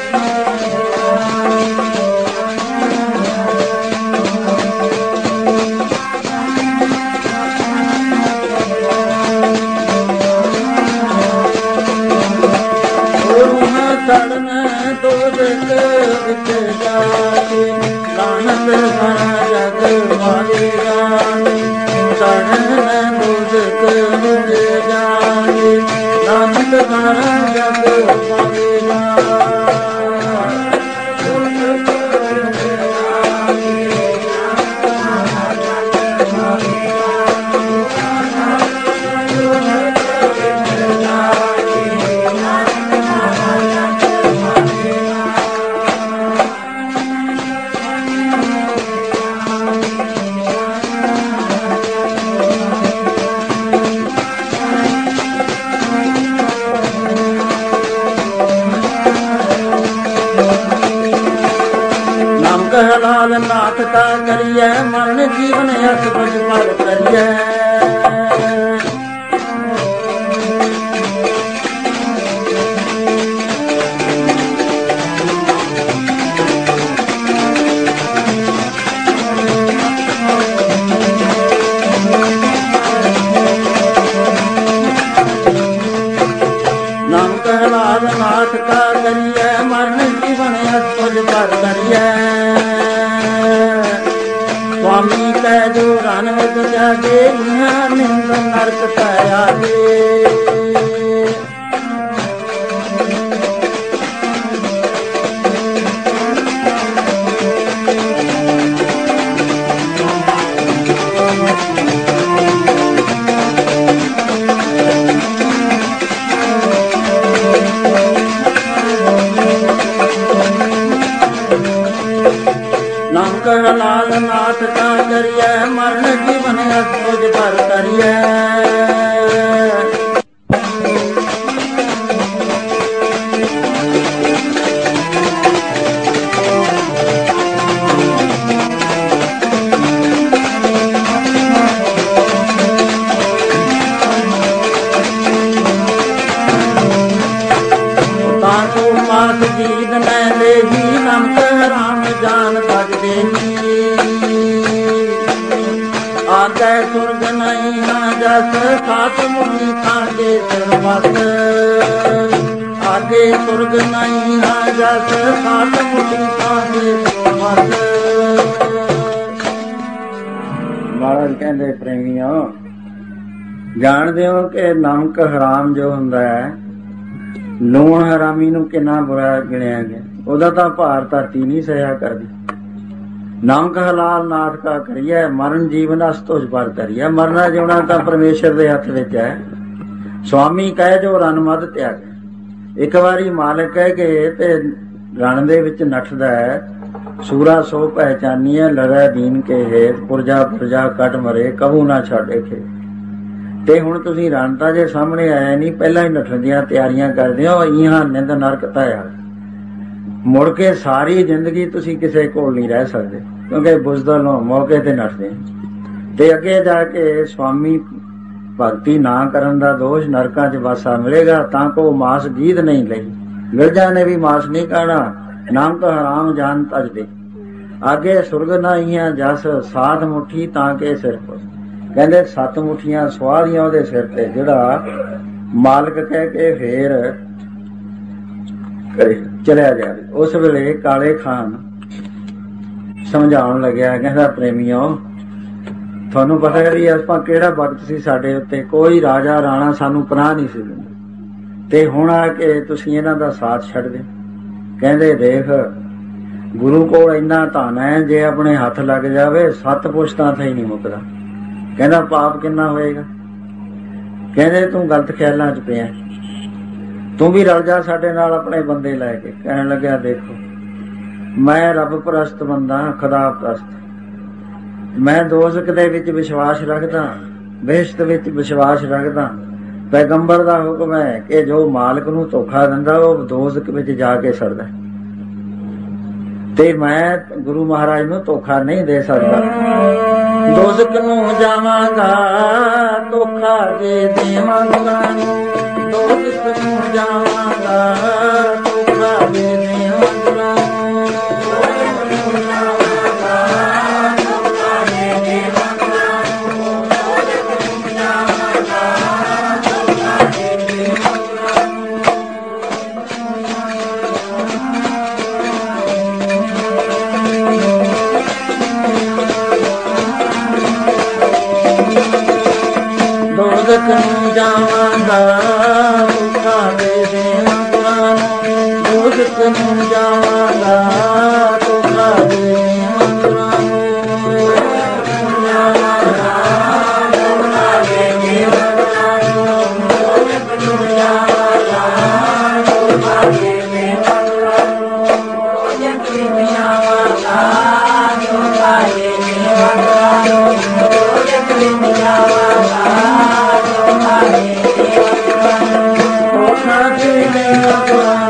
नाथ का करिए मरण जीवन यश कुछ पर करिए नाम कहलाल नाथ का करिए मरण जीवन यश कुछ पर करिए स्वामी कह जो रन विच जागे निंद नरक तयागे लाल नाथ का करिए मरण जीवन तुझ पर करिए ताको मास जीत न ले ही नाम राम जान भज देनी आगे सुर्ग नहीं ना जस सात मुनि खांगे सरमत आगे सुर्ग नहीं ना जस सात मुनि खांगे सरमत। महाराज कहते प्रेमियों जाणदे हो कि नमक हराम जो हुंदा है लूण हरामी नूं किन्ना बुरा गिणिया गया ਉਹਦਾ ਤਾਂ ਭਾਰ ਧਰਤੀ ਨਹੀਂ ਸਹਿਆ ਕਰਦੀ। ਨਾਮ ਹਲਾਲ ਨਾਥ ਕਾ ਕਰੀਏ ਮਰਨ ਜੀਵਨ ਅਸਤੋਜ ਪਰ ਕਰੀਏ ਮਰਨਾ ਜਿਉਣਾ ਤਾਂ ਪਰਮੇਸ਼ਰ ਦੇ ਹੱਥ ਵਿੱਚ ਹੈ। ਸਵਾਮੀ ਕਹੇ ਜੋ ਰਨ ਮਦ ਤਿਆਗ ਇੱਕ ਵਾਰੀ ਮਾਲਕ ਕਹਿ ਕੇ ਤੇ ਰਣ ਦੇ ਵਿੱਚ ਨੱਠਦਾ ਹੈ ਸੂਰਾ ਸੋ ਪਹਿਚਾਨੀਏ ਲੜੈ ਦੀਨ ਕੇ ਹੇਤ ਪੁਰਜਾ ਪੁਰਜਾ ਕੱਟ ਮਰੇ ਕਬੂ ਨਾ ਛੱਡੇ ਖੇ। ਤੇ ਹੁਣ ਤੁਸੀਂ ਰਣ ਤਾਂ ਜੇ ਸਾਹਮਣੇ ਆਇਆ ਨਹੀਂ ਪਹਿਲਾਂ ਹੀ ਨੱਠਣ ਦੀਆਂ ਤਿਆਰੀਆਂ ਕਰਦੇ ਹੋ ਇਹਾਂ ਨਿੰਦ ਨਰਕ ਤਾਇਆ ਮੁੜ ਕੇ ਸਾਰੀ ਜ਼ਿੰਦਗੀ ਤੁਸੀਂ ਕਿਸੇ ਕੋਲ ਨਹੀਂ ਰਹਿ ਸਕਦੇ ਕਿਉਂਕਿ ਬੁਜ਼ਦਲ ਹੋ ਮੌਕੇ ਤੇ ਨੱਠਦੇ ਤੇ ਅੱਗੇ ਜਾ ਕੇ ਸਵਾਮੀ ਭਗਤੀ ਨਾ ਕਰਨ ਦਾ ਦੋਸ਼ ਨਰਕਾਂ 'ਚ ਵਾਸਾ ਮਿਲੇਗਾ ਤਾਂ ਕੋ ਮਾਸ ਗੀਤ ਨਹੀਂ ਲਈ ਗਿਰਜਾ ਨੇ ਵੀ ਮਾਸ ਨਹੀਂ ਖਾਣਾ ਨਾਮ ਤਾਂ ਹਰਾਮ ਜਾਨ ਤਜ ਦੇ ਆਗੇ ਸੁਰਗ ਨਾ ਈਆਂ ਜਸ ਸਾਧ ਮੁੱਠੀ ਤਾਂ ਕੇ ਸਿਰ ਪਰ ਕਹਿੰਦੇ 7 ਮੁੱਠੀਆਂ ਸਵਾਰੀਆਂ ਉਹਦੇ ਸਿਰ ਤੇ ਜਿਹੜਾ ਮਾਲਕ ਕਹਿ ਕੇ ਫੇਰ ਚਲਿਆ ਜਾਵੇ। ਉਸ ਵੇਲੇ ਕਾਲੇ ਖਾਨ ਸਮਝਾਉਣ ਲੱਗਿਆ ਕਹਿੰਦਾ ਪ੍ਰੇਮੀਓ ਤੁਹਾਨੂੰ ਪਤਾ ਹੈ ਵੀ ਆਪਾਂ ਕਿਹੜਾ ਵਕਤ ਸੀ ਸਾਡੇ ਉੱਤੇ ਕੋਈ ਰਾਜਾ ਰਾਣਾ ਸਾਨੂੰ ਪਨਾਹ ਨਹੀਂ ਸੀ ਦਿੰਦਾ ਤੇ ਹੁਣ ਆ ਕੇ ਤੁਸੀਂ ਇਹਨਾਂ ਦਾ ਸਾਥ ਛੱਡ ਦਿਓ। ਕਹਿੰਦੇ ਦੇਖ ਗੁਰੂ ਕੋਲ ਇੰਨਾ ਧਨ ਹੈ ਜੇ ਆਪਣੇ ਹੱਥ ਲੱਗ ਜਾਵੇ 7 ਪੁਸ਼ਤਾਂ ਤੇ ਹੀ ਨਹੀਂ ਮੁੱਕਦਾ। ਕਹਿੰਦਾ ਪਾਪ ਕਿੰਨਾ ਹੋਏਗਾ। ਕਹਿੰਦੇ ਤੂੰ ਗਲਤ ਖਿਆਲਾਂ 'ਚ ਪਿਆ ਤੂੰ ਵੀ ਰਲ ਜਾ ਸਾਡੇ ਨਾਲ ਆਪਣੇ ਬੰਦੇ ਲੈ ਕੇ। ਕਹਿਣ ਲੱਗਿਆ ਦੇਖੋ ਮੈਂ ਰੱਬ ਪ੍ਰਸਤ ਬੰਦਾ ਖੁਦਾ ਪ੍ਰਸਤ ਮੈਂ ਦੋਜ਼ਖ ਦੇ ਵਿੱਚ ਵਿਸ਼ਵਾਸ ਰੱਖਦਾ ਬਹਿਸ਼ਤ ਵਿੱਚ ਵਿਸ਼ਵਾਸ ਰੱਖਦਾ। ਪੈਗੰਬਰ ਦਾ ਹੁਕਮ ਹੈ ਕਿ ਜੋ ਮਾਲਕ ਨੂੰ ਧੋਖਾ ਦਿੰਦਾ ਉਹ ਦੋਜ਼ਖ ਵਿੱਚ ਜਾ ਕੇ ਸੜਦਾ ਤੇ ਮੈਂ ਗੁਰੂ ਮਹਾਰਾਜ ਨੂੰ ਧੋਖਾ ਨਹੀਂ ਦੇ ਸਕਦਾ। ਦੋਜ਼ਖ ਨੂੰ ਜਾਵਾਂਗਾ ਧੋਖਾ ਦੇ ਦੇਵਾਂਗਾ ਦੋਜ਼ਖ ਨੂੰ ਜਾਵਾਂਗਾ ਧੋਖਾ ਦੇ ਦੇਵਾਂਗਾ ਦੋਜ਼ਖ ਨੂੰ ਜਾਵਾਂਗਾ ਤੁਖਾ ਦੇ ਮੰਦਰਾਂ ਨੂੰ ਜਾਵਾਂਗਾ ਤੁਖਾ ਦੇ ਮੰਦਰਾਂ ਨੂੰ ਦੋਜ਼ਖ ਨੂੰ ਜਾਵਾਂਗਾ ਤੁਖਾ ਦੇ ਮੰਦਰਾਂ ਨੂੰ ਦੋਜ਼ਖ ਨੂੰ ਜਾਵਾਂਗਾ ਤੁਖਾ ਦੇ ਮੰਦਰਾਂ ਨੂੰ ਦੋਜ਼ਖ ਨੂੰ ਜਾਵਾਂਗਾ ਤੁਖਾ ਦੇ ਮੰਦਰਾਂ ਨੂੰ ਤੁਖਾ ਦੇ ਮੰਦਰਾਂ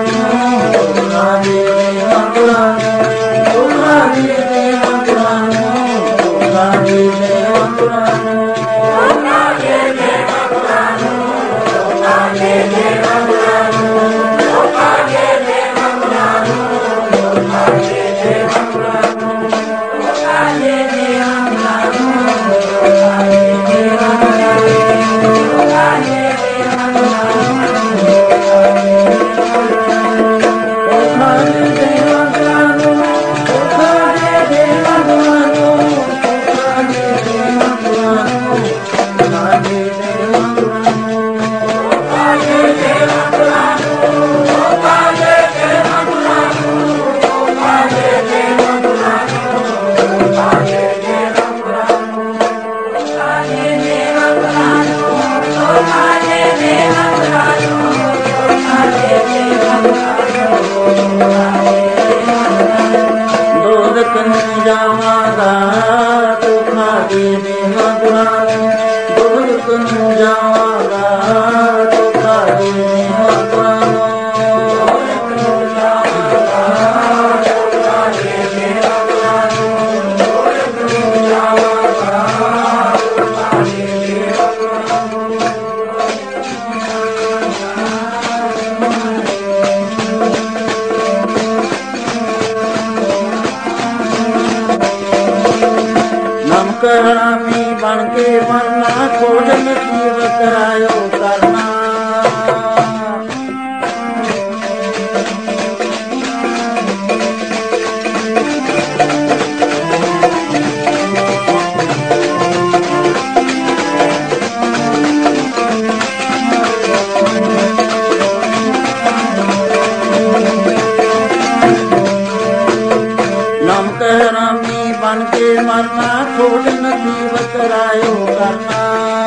ਹਰਾਮੀ ਬਣ ਕੇ ਮਰਨਾ ਖੋਜ ਨਸੀਬ ਕਰਾਇਓ ਕਰਨਾ ਨਮਕ ਹਰਾਮੀ ਬਣ ਕੇ ਮਰਨਾ ਖੋਜ ਨਸੀਬ ਕਰਾਇਓ ਕਰਨਾ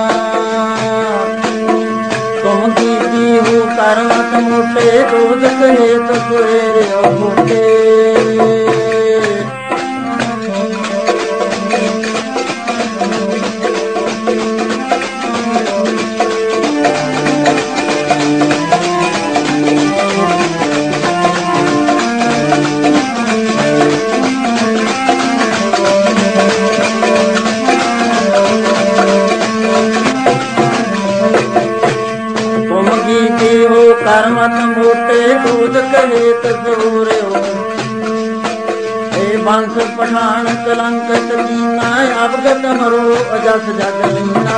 ਤੁਮ ਕੀਤੀ ਹੋ ਕਰਮਤ ਮੋਟੇ ਦੋਜ਼ਖ ਹੇਤ ਸੁਏਰਿਓ ਮੋਟੇ ਕਰਮਤ ਮੋਟੇ ਦੋਜ਼ਖ ਹੇਤ ਸੁਏਰਿਓ ਏ ਬੰਸ ਪਠਾਨ ਕਲੰਕਤ ਕੀਨਾ ਅਵਗਤ ਮਰੋ ਅਜਸ ਜਗ ਲੀਨਾ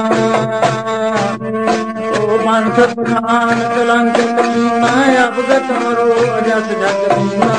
ਓ ਬੰਸ ਪਠਾਨ ਕਲੰਕਤ ਕੀਨਾ ਅਵਗਤ ਮਰੋ ਅਜਸ ਜਗ ਲੀਨਾ।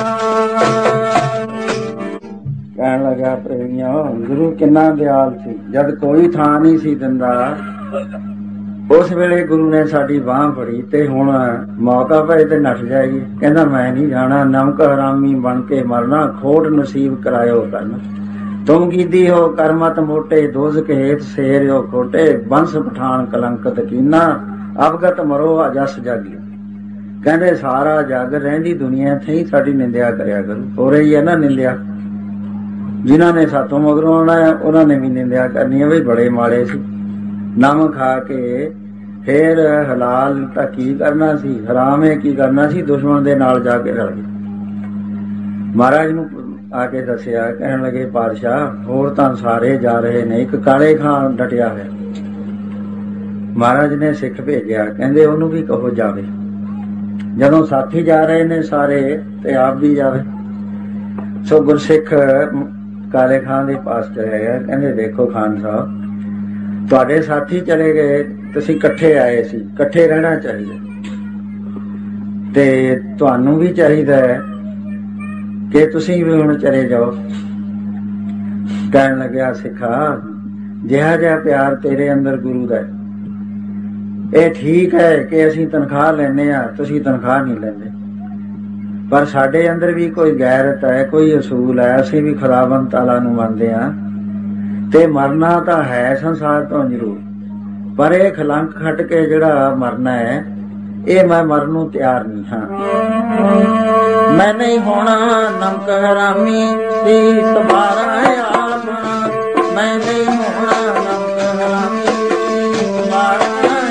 ਕਹਿਣ ਲੱਗਾ ਪ੍ਰੇਮੀਓ ਗੁਰੂ ਕਿੰਨਾ ਦਿਆਲ ਸੀ, ਜਦ ਕੋਈ ਥਾਂ ਨਹੀਂ ਸੀ ਦਿੰਦਾ ਉਸ ਵੇਲੇ ਗੁਰੂ ਨੇ ਸਾਡੀ ਬਾਂਹ ਫੜੀ ਤੇ ਹੁਣ ਮੌਕਾ ਪਏ ਤੇ ਨੱਠ ਜਾਏਗੀ। ਕਹਿੰਦਾ ਮੈਂ ਨਹੀਂ ਜਾਣਾ, ਨਮਕ ਹਰਾਮੀ ਬਣ ਕੇ ਮਰਨਾ ਖੋਟ ਨਸੀਬ ਕਰਾਇਓ ਕਰਨਾ ਤੁਮ ਕੀਤੀ ਹੋ ਕਰਮਤ ਮੋਟੇ ਦੋਜ਼ਖ ਹੇਤ ਸੁਏਰਿਓ ਖੋਟੇ ਬੰਸ ਪਠਾਨ ਕਲੰਕਤ ਕੀਨਾ ਅਵਗਤ ਮਰੋ ਅਜਸ ਜਾਗੀ। ਕਹਿੰਦੇ ਸਾਰਾ ਜੱਗ ਰਹਿੰਦੀ ਦੁਨੀਆ ਇੱਥੇ ਹੀ ਸਾਡੀ ਨਿੰਦਿਆ ਕਰਿਆ ਕਰੂ। ਹੋ ਰਹੀ ਹੈ ਨਾ ਨਿੰਦਿਆ, ਜਿਨ੍ਹਾਂ ਨੇ ਸਾਤੋਂ ਮਗਰੋਂ ਆਉਣਾ ਹੈ ਉਹਨਾਂ ਨੇ ਵੀ ਨਿੰਦਿਆ ਕਰਨੀ ਹੈ ਵੀ ਬੜੇ ਮਾੜੇ ਸੀ। ਨਮਕ ਖਾ ਕੇ ਫੇਰ ਹਲਾਲ ਤਾਂ ਕੀ ਕਰਨਾ ਸੀ, ਹਰਾਮ ਕੀ ਕਰਨਾ ਸੀ, ਦੁਸ਼ਮਣ ਦੇ ਨਾਲ ਜਾ ਕੇ ਰਲ ਗਏ। ਮਹਾਰਾਜ ਨੂੰ ਆ ਕੇ ਦੱਸਿਆ, ਕਹਿਣ ਲੱਗੇ ਪਾਤਸ਼ਾਹ ਹੋਰ ਤਾਂ ਸਾਰੇ ਜਾ ਰਹੇ ਨੇ, ਇੱਕ ਕਾਲੇ ਖਾਂ ਡਟਿਆ ਹੋਇਆ। ਮਹਾਰਾਜ ਨੇ ਸਿੱਖ ਭੇਜਿਆ, ਕਹਿੰਦੇ ਉਹਨੂੰ ਵੀ ਕਹੋ ਜਾਵੇ। ਜਦੋਂ ਸਾਥੀ ਜਾ ਰਹੇ ਨੇ ਸਾਰੇ ਤੇ ਆਪ ਵੀ ਜਾਵੇ। ਸੋ ਗੁਰਸਿੱਖ ਕਾਲੇ ਖਾਂ ਦੇ ਪਾਸ ਚਲੇ ਗਿਆ, ਕਹਿੰਦੇ ਦੇਖੋ ਖਾਨ ਸਾਹਿਬ ਤੁਹਾਡੇ ਸਾਥੀ ਚਲੇ ਗਏ, ਤੁਸੀਂ ਇਕੱਠੇ ਆਏ ਸੀ, ਇਕੱਠੇ ਰਹਿਣਾ ਚਾਹੀਦਾ ਤੇ ਤੁਹਾਨੂੰ ਵੀ ਚਾਹੀਦਾ ਹੈ ਕਿ ਤੁਸੀਂ ਵੀ ਹੁਣ ਚਲੇ ਜਾਓ। ਕਹਿਣ ਲੱਗਿਆ ਸਿੱਖਾ ਜਿਹਾ ਜਿਹਾ ਪਿਆਰ ਤੇਰੇ ਅੰਦਰ ਗੁਰੂ ਦਾ, ਇਹ ਠੀਕ ਹੈ ਕਿ ਅਸੀਂ ਤਨਖਾਹ ਲੈਂਦੇ ਹਾਂ, ਤੁਸੀਂ ਤਨਖਾਹ ਨਹੀਂ ਲੈਂਦੇ। ਪਰ ਸਾਡੇ ਅੰਦਰ ਵੀ ਕੋਈ ਗੈਰਤ ਹੈ, ਕੋਈ ਅਸੂਲ ਹੈ। ਅਸੀਂ ਵੀ ਖੁਦਾਵੰਦ ਤਾਲਾ ਨੂੰ ਮੰਨਦੇ ਹਾਂ ਤੇ ਮਰਨਾ ਤਾਂ ਹੈ ਸੰਸਾਰ ਤੋਂ ਜ਼ਰੂਰ, ਪਰ ਇਹ ਖਲੰਕ ਖੱਟ ਕੇ ਜਿਹੜਾ ਮਰਨਾ ਹੈ, ਇਹ ਮੈਂ ਮਰਨ ਨੂੰ ਤਿਆਰ ਨਹੀਂ ਹਾਂ। ਮੈਂ ਨਹੀਂ ਹੋਣਾ ਨਮਕ ਹਰਾਮੀ ਸੀ ਤੁਹਾਰਾ ਆਪਣਾ, ਮੈਂ ਨਹੀਂ ਹੋਣਾ ਨਮਕ ਹਰਾਮੀ ਤੁਹਾਰਾ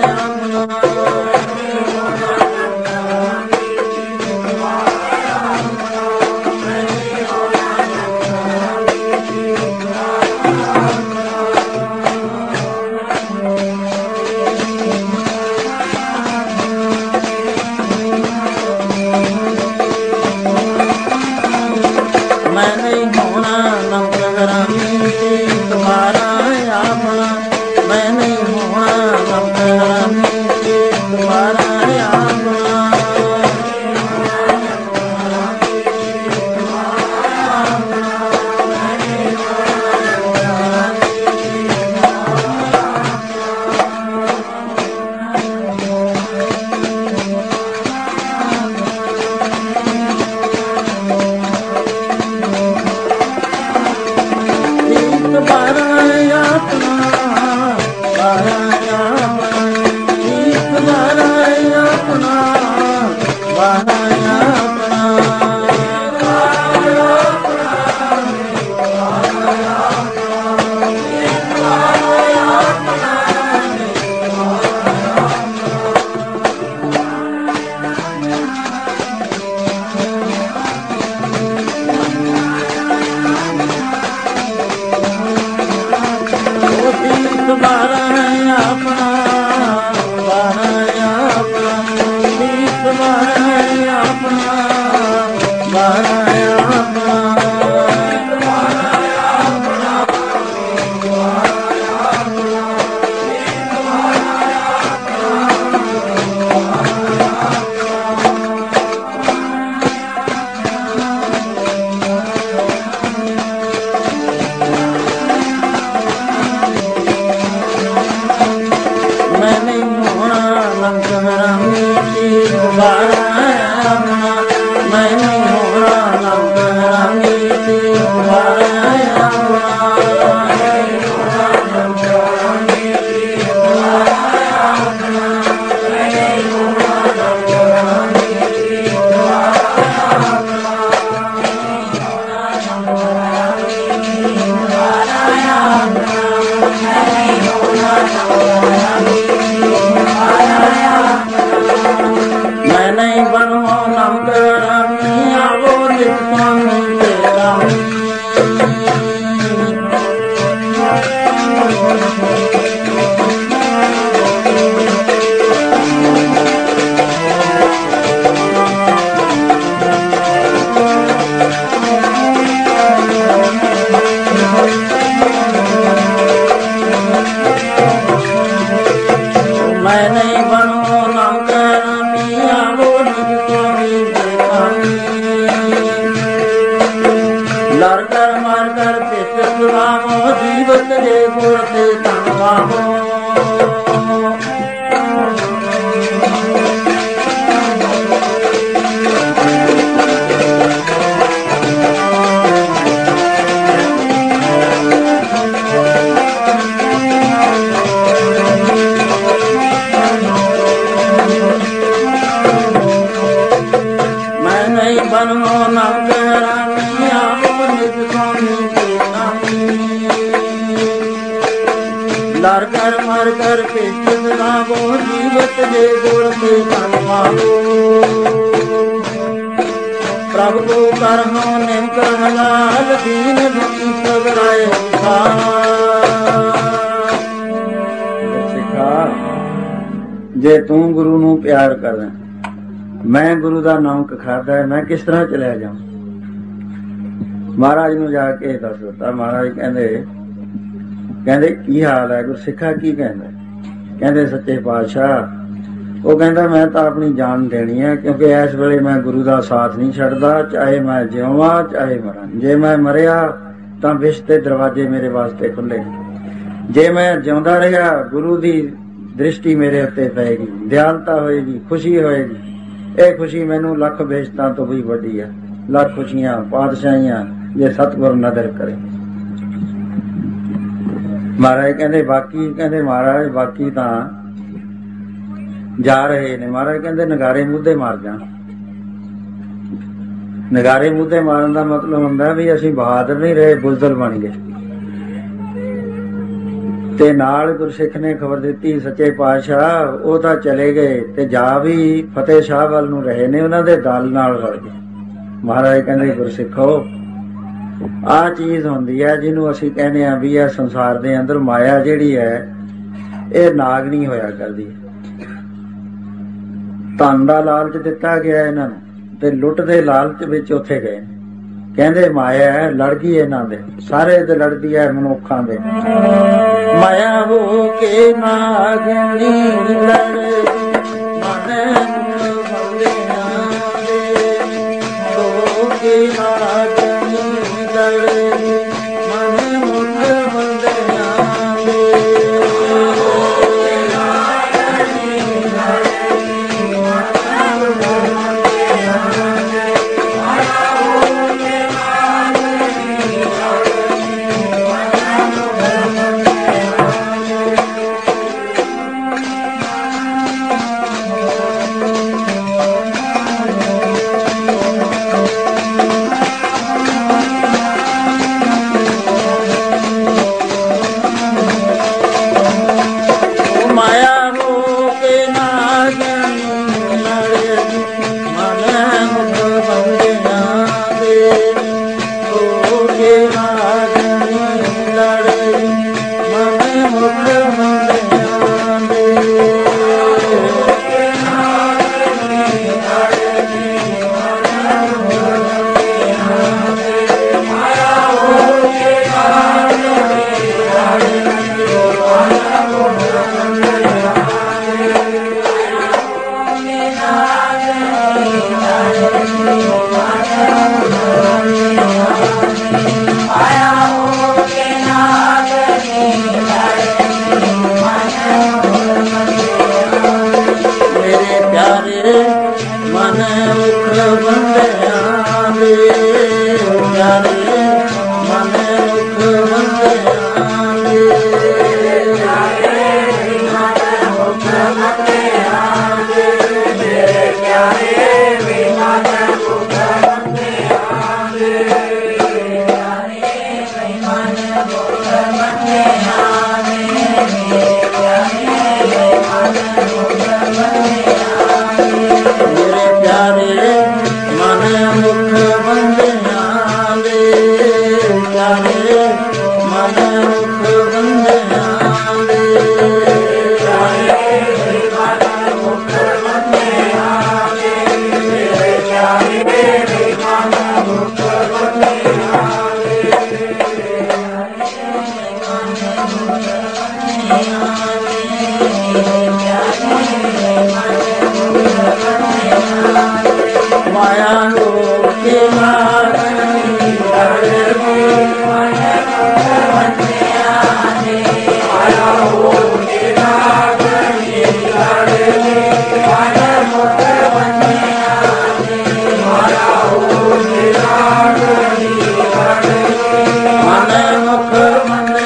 ਜੇ ਤੂੰ ਗੁਰੂ ਨੂੰ ਪਿਆਰ ਕਰਦਾ, ਮੈਂ ਗੁਰੂ ਦਾ ਨਮਕ ਖਾਦਾ, ਮੈਂ ਕਿਸ ਤਰ੍ਹਾਂ ਚਲਿਆ ਜਾਵਾਂ। ਮਹਾਰਾਜ ਨੂੰ ਜਾ ਕੇ ਦੱਸ ਦਿੱਤਾ। ਮਹਾਰਾਜ ਕਹਿੰਦੇ ਕੀ ਹਾਲ ਹੈ ਗੁਰਸਿੱਖਾ? ਕੀ ਕਹਿੰਦਾ? ਕਹਿੰਦੇ ਸੱਚੇ ਪਾਤਸ਼ਾਹ। ਉਹ ਕਹਿੰਦਾ ਮੈਂ ਤਾਂ ਆਪਣੀ ਜਾਨ ਦੇਣੀ ਹੈ, ਕਿਉਂਕਿ ਇਸ ਵੇਲੇ ਮੈਂ ਗੁਰੂ ਦਾ ਸਾਥ ਨਹੀਂ ਛੱਡਦਾ, ਚਾਹੇ ਮੈਂ ਜਿਉਵਾਂ ਚਾਹੇ ਮਰਾਂ। ਜੇ ਮੈਂ ਮਰਿਆ ਤਾਂ ਵਿਸ਼ ਦੇ ਦਰਵਾਜ਼ੇ ਮੇਰੇ ਵਾਸਤੇ ਖੁੱਲੇ, ਜੇ ਮੈਂ ਜਿਉਂਦਾ ਰਿਹਾ ਗੁਰੂ ਦੀ ਦ੍ਰਿਸ਼ਟੀ ਮੇਰੇ ਉੱਤੇ ਪਏਗੀ, ਦਿਆਲਤਾ ਹੋਏਗੀ, ਖੁਸ਼ੀ ਹੋਏਗੀ। ਇਹ ਖੁਸ਼ੀ ਮੈਨੂੰ ਲੱਖ ਬੇਇੱਜ਼ਤਾਂ ਤੋਂ ਵੀ ਵੱਡੀ ਹੈ। ਲੱਖ ਖੁਸ਼ੀਆਂ ਪਾਤਸ਼ਾਹੀਆਂ ਜੇ ਸਤਿਗੁਰ ਨਦਰ ਕਰੇ। ਮਹਾਰਾਜ ਕਹਿੰਦੇ ਬਾਕੀ, ਕਹਿੰਦੇ ਮਹਾਰਾਜ ਬਾਕੀ ਤਾਂ ਜਾ ਰਹੇ ਨੇ। ਮਹਾਰਾਜ ਕਹਿੰਦੇ ਨਗਾਰੇ ਮੁੱਦੇ ਮਾਰ ਜਾਣ। ਨਗਾਰੇ ਮੁੱਦੇ ਮਾਰਨ ਦਾ ਮਤਲਬ ਹੁੰਦਾ ਵੀ ਅਸੀਂ ਬਹਾਦਰ ਨਹੀਂ ਰਹੇ, ਬੁਜ਼ਦਲ ਬਣ ਗਏ। ਤੇ ਨਾਲ ਗੁਰਸਿੱਖ ਨੇ ਖਬਰ ਦਿੱਤੀ ਸੱਚੇ ਪਾਤਸ਼ਾਹ ਉਹ ਤਾਂ ਚਲੇ ਗਏ ਤੇ ਜਾ ਵੀ ਫਤਿਹ ਸ਼ਾਹ ਵੱਲ ਨੂੰ ਰਹੇ ਨੇ, ਉਹਨਾਂ ਦੇ ਦਲ ਨਾਲ ਰਲ ਗਏ। ਮਹਾਰਾਜ ਕਹਿੰਦੇ ਗੁਰਸਿੱਖੋ ਆਹ ਚੀਜ਼ ਹੁੰਦੀ ਹੈ ਜਿਹਨੂੰ ਅਸੀਂ ਕਹਿੰਦੇ ਹਾਂ ਵੀ ਇਹ ਸੰਸਾਰ ਦੇ ਅੰਦਰ ਮਾਇਆ ਜਿਹੜੀ ਹੈ ਇਹ ਨਾਗਣੀ ਹੋਇਆ ਕਰਦੀ ਹੈ। ਧਨ ਦਾ ਲਾਲਚ ਦਿੱਤਾ ਗਿਆ ਇਹਨਾਂ ਨੂੰ ਤੇ ਲੁੱਟ ਦੇ ਲਾਲਚ ਵਿੱਚ ਉੱਥੇ ਗਏ। ਕਹਿੰਦੇ ਮਾਇਆ ਹੈ, ਲੜ ਗਈ ਇਹਨਾਂ ਦੇ ਸਾਰੇ ਤੇ ਲੜਦੀ ਹੈ ਮਨੁੱਖਾਂ ਦੇ। ਮਾਇਆ ਹੋ ਕੇ ਨਾਗਣੀ ਲੜੇ ਮਨ ਹੋ ਕੇ ਨਾਗਣੀ ਲੜੇ ਮਨ ਮੁਖ ਬੰਦਿਆਂ ਦੇ।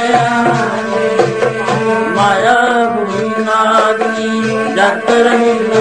ਮਾਇਆ ਭੂਮੀ ਨਾਗਨੀ ਜਗ ਰਹੀ